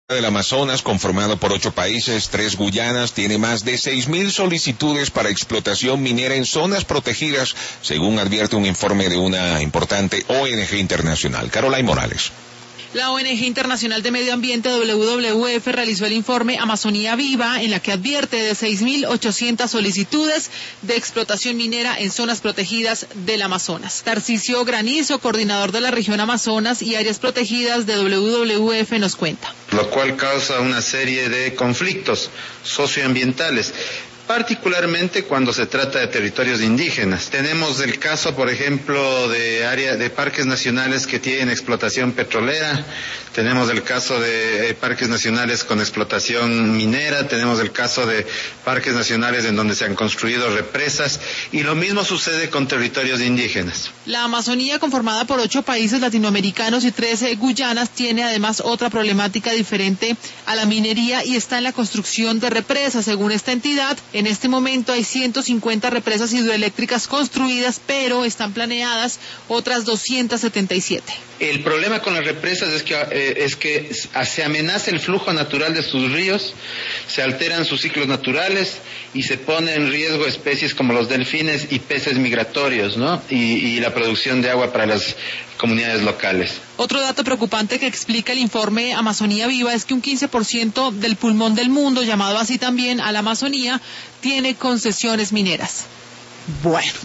del Amazonas, conformado por 8 países, 3 Guyanas, tiene más de 6.000 solicitudes para explotación minera en zonas protegidas, según advierte un informe de una importante ONG internacional. Caroline Morales. La ONG Internacional de Medio Ambiente WWF realizó el informe Amazonía Viva, en la que advierte de 6.800 solicitudes de explotación minera en zonas protegidas del Amazonas. Tarcisio Granizo, coordinador de la región Amazonas y áreas protegidas de WWF, nos cuenta. Lo cual causa una serie de conflictos socioambientales, particularmente cuando se trata de territorios indígenas. Tenemos el caso, por ejemplo, de parques nacionales que tienen explotación petrolera, tenemos el caso de parques nacionales con explotación minera, tenemos el caso de parques nacionales en donde se han construido represas, y lo mismo sucede con territorios indígenas. La Amazonía, conformada por 8 países latinoamericanos y 13 Guyanas, tiene además otra problemática diferente a la minería y está en la construcción de represas. Según esta entidad, en este momento hay 150 represas hidroeléctricas construidas, pero están planeadas otras 277. El problema con las represas es que se amenaza el flujo natural de sus ríos, se alteran sus ciclos naturales y se pone en riesgo especies como los delfines y peces migratorios, ¿no? Y la producción de agua para las comunidades locales. Otro dato preocupante que explica el informe Amazonía Viva es que un 15% del pulmón del mundo, llamado así también a la Amazonía, tiene concesiones mineras. Bueno.